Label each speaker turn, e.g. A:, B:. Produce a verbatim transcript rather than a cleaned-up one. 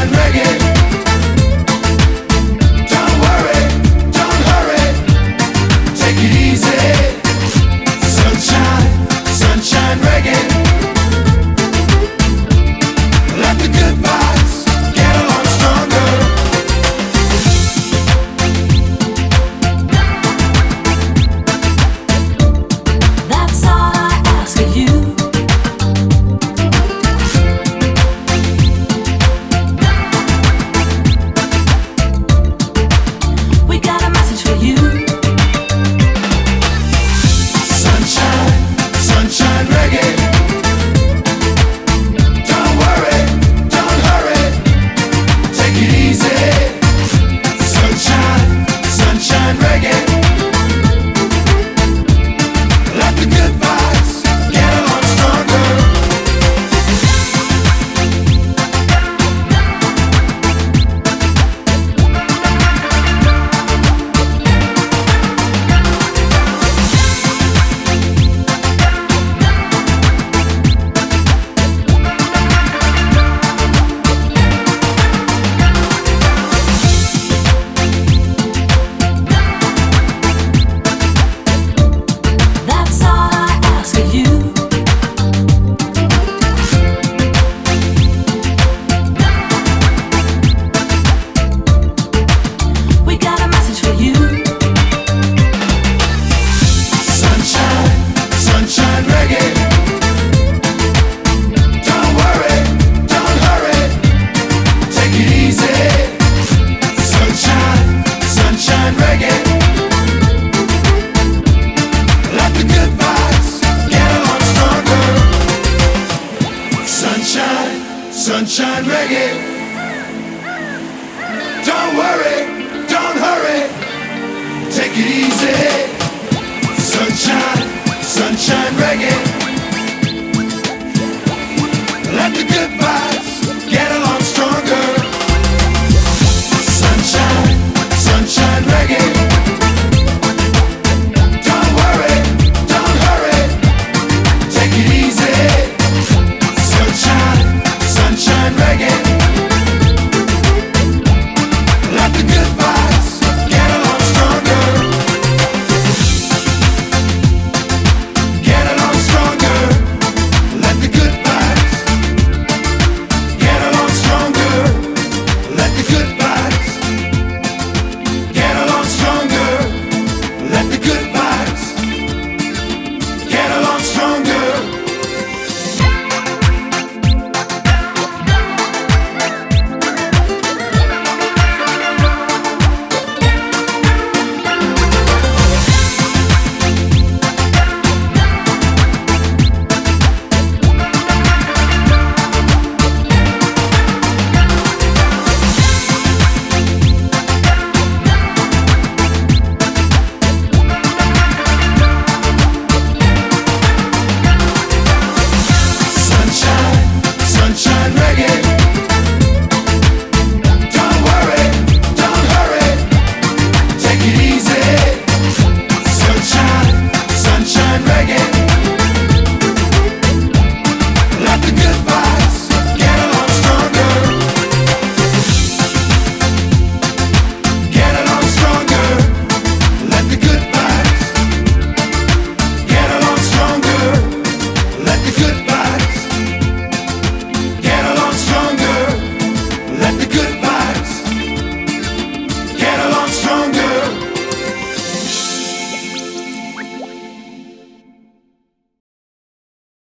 A: sunshine reggae. Don't worry, don't hurry, take it easy. Sunshine, sunshine reggae. Let the good vibes get on stronger.
B: That's all I ask of you. We got a message for you.
A: Sunshine, sunshine reggae. Don't worry, don't hurry, take it easy. Sunshine, sunshine reggae. Let the good vibes get on stronger.
B: That's all I ask of you. We got a message for you.
A: Sunshine, sunshine reggae. Don't worry, don't hurry, take it easy. Sunshine, sunshine reggae. Let the good vibes get on stronger. Sunshine, sunshine reggae. Don't worry, don't hurry, take it easy.